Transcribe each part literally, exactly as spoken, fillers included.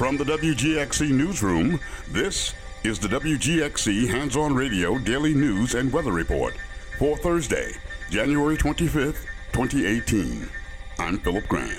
From the W G X C Newsroom, this is the W G X C Hands-On Radio Daily News and Weather Report for Thursday, January twenty-fifth, twenty eighteen. I'm Philip Grant.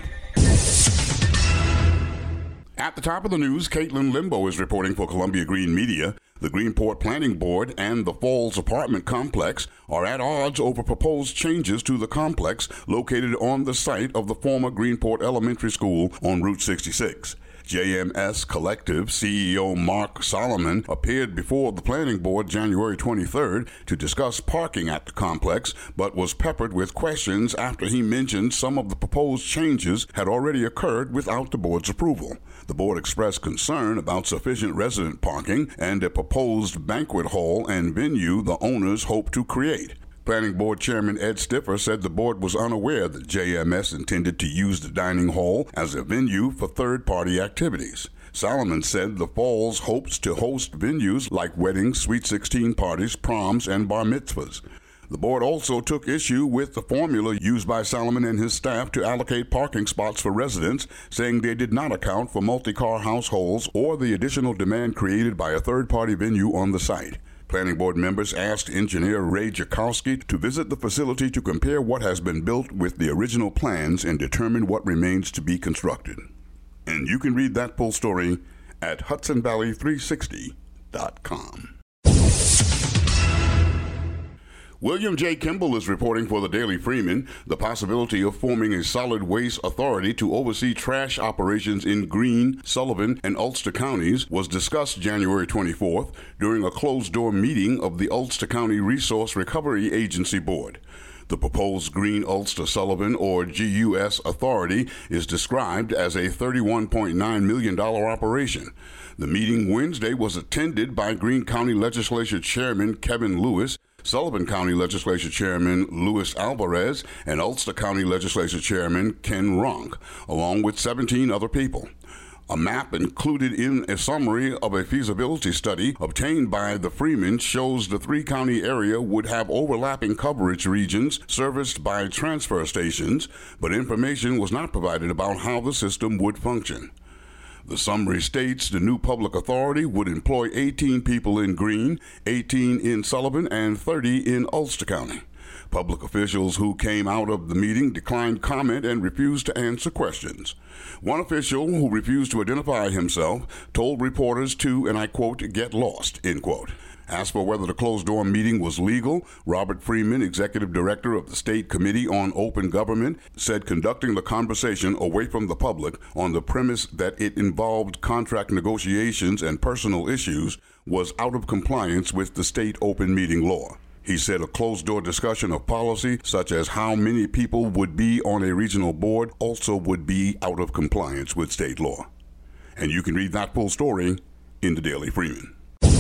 At the top of the news, Caitlin Limbo is reporting for Columbia Green Media. The Greenport Planning Board and the Falls apartment complex are at odds over proposed changes to the complex located on the site of the former Greenport Elementary School on Route sixty-six. J M S Collective C E O Mark Solomon appeared before the planning board January twenty-third to discuss parking at the complex, but was peppered with questions after he mentioned some of the proposed changes had already occurred without the board's approval. The board expressed concern about sufficient resident parking and a proposed banquet hall and venue the owners hope to create. Planning Board Chairman Ed Stiffer said the board was unaware that J M S intended to use the dining hall as a venue for third-party activities. Solomon said the Falls hopes to host venues like weddings, Sweet sixteen parties, proms, and bar mitzvahs. The board also took issue with the formula used by Solomon and his staff to allocate parking spots for residents, saying they did not account for multi-car households or the additional demand created by a third-party venue on the site. Planning board members asked engineer Ray Jakowski to visit the facility to compare what has been built with the original plans and determine what remains to be constructed. And you can read that full story at Hudson Valley three sixty dot com. William J. Kimball is reporting for the Daily Freeman. The possibility of forming a solid waste authority to oversee trash operations in Greene, Sullivan, and Ulster counties was discussed January twenty-fourth during a closed-door meeting of the Ulster County Resource Recovery Agency Board. The proposed Greene Ulster Sullivan, or G U S, authority is described as a thirty-one point nine million dollars operation. The meeting Wednesday was attended by Greene County Legislature Chairman Kevin Lewis, Sullivan County Legislature Chairman Luis Alvarez, and Ulster County Legislature Chairman Ken Ronk, along with seventeen other people. A map included in a summary of a feasibility study obtained by the Freeman shows the three-county area would have overlapping coverage regions serviced by transfer stations, but information was not provided about how the system would function. The summary states the new public authority would employ eighteen people in Greene, eighteen in Sullivan, and thirty in Ulster County. Public officials who came out of the meeting declined comment and refused to answer questions. One official who refused to identify himself told reporters to, and I quote, get lost, end quote. As for whether the closed-door meeting was legal, Robert Freeman, executive director of the State Committee on Open Government, said conducting the conversation away from the public on the premise that it involved contract negotiations and personal issues was out of compliance with the state open meeting law. He said a closed-door discussion of policy, such as how many people would be on a regional board, also would be out of compliance with state law. And you can read that full story in the Daily Freeman.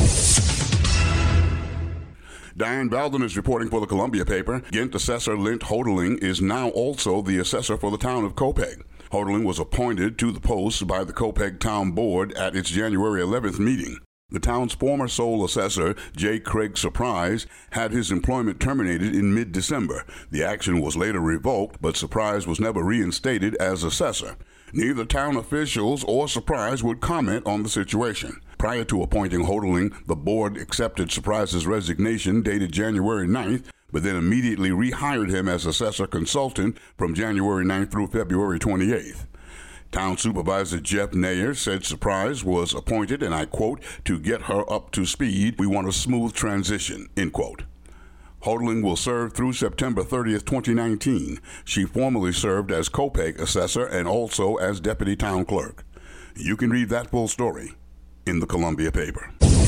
Diane Belden is reporting for the Columbia paper. Ghent assessor Lint Hodeling is now also the assessor for the town of Copiague. Hodeling was appointed to the post by the Copiague Town Board at its January eleventh meeting. The town's former sole assessor, J. Craig Surprise, had his employment terminated in mid-December. The action was later revoked, but Surprise was never reinstated as assessor. Neither town officials or Surprise would comment on the situation. Prior to appointing Hodeling, the board accepted Surprise's resignation dated January ninth, but then immediately rehired him as assessor consultant from January ninth through February twenty-eighth. Town Supervisor Jeff Nayer said Surprise was appointed, and I quote, to get her up to speed. We want a smooth transition, end quote. Hodeling will serve through September thirtieth, twenty nineteen. She formerly served as Copiague assessor and also as deputy town clerk. You can read that full story in the Columbia paper.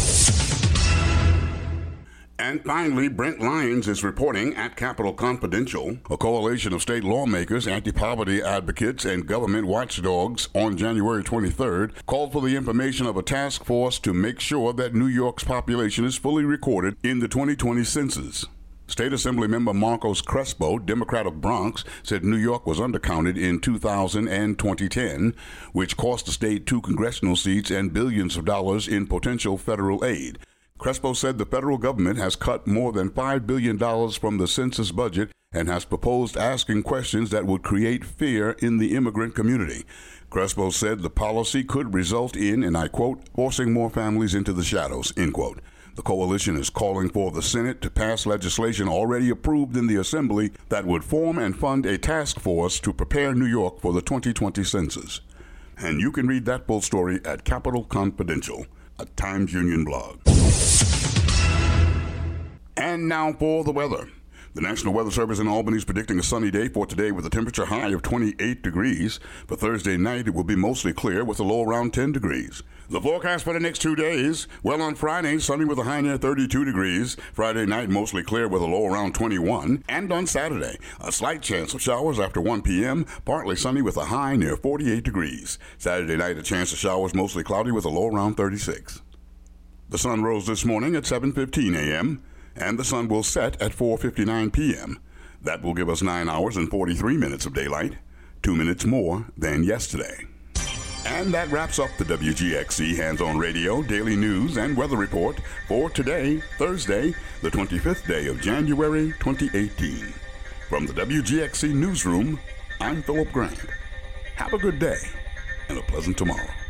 And finally, Brent Lyons is reporting at Capitol Confidential. A coalition of state lawmakers, anti-poverty advocates, and government watchdogs on January twenty-third called for the information of a task force to make sure that New York's population is fully recorded in the twenty twenty census. State Assembly member Marcos Crespo, Democrat of Bronx, said New York was undercounted in two thousand and twenty ten, which cost the state two congressional seats and billions of dollars in potential federal aid. Crespo said the federal government has cut more than five billion dollars from the census budget and has proposed asking questions that would create fear in the immigrant community. Crespo said the policy could result in, and I quote, forcing more families into the shadows, end quote. The coalition is calling for the Senate to pass legislation already approved in the Assembly that would form and fund a task force to prepare New York for the twenty twenty census. And you can read that full story at Capitol Confidential, a Times Union blog. And now for the weather. The National Weather Service in Albany is predicting a sunny day for today with a temperature high of twenty-eight degrees. For Thursday night, it will be mostly clear with a low around ten degrees. The forecast for the next two days, well, on Friday, sunny with a high near thirty-two degrees. Friday night, mostly clear with a low around twenty-one. And on Saturday, a slight chance of showers after one p.m., partly sunny with a high near forty-eight degrees. Saturday night, a chance of showers mostly cloudy with a low around thirty-six. The sun rose this morning at seven fifteen a.m., and the sun will set at four fifty-nine p.m. That will give us nine hours and forty-three minutes of daylight, two minutes more than yesterday. And that wraps up the W G X C Hands-On Radio Daily News and Weather Report for today, Thursday, the twenty-fifth day of January, twenty eighteen. From the W G X C Newsroom, I'm Philip Grant. Have a good day and a pleasant tomorrow.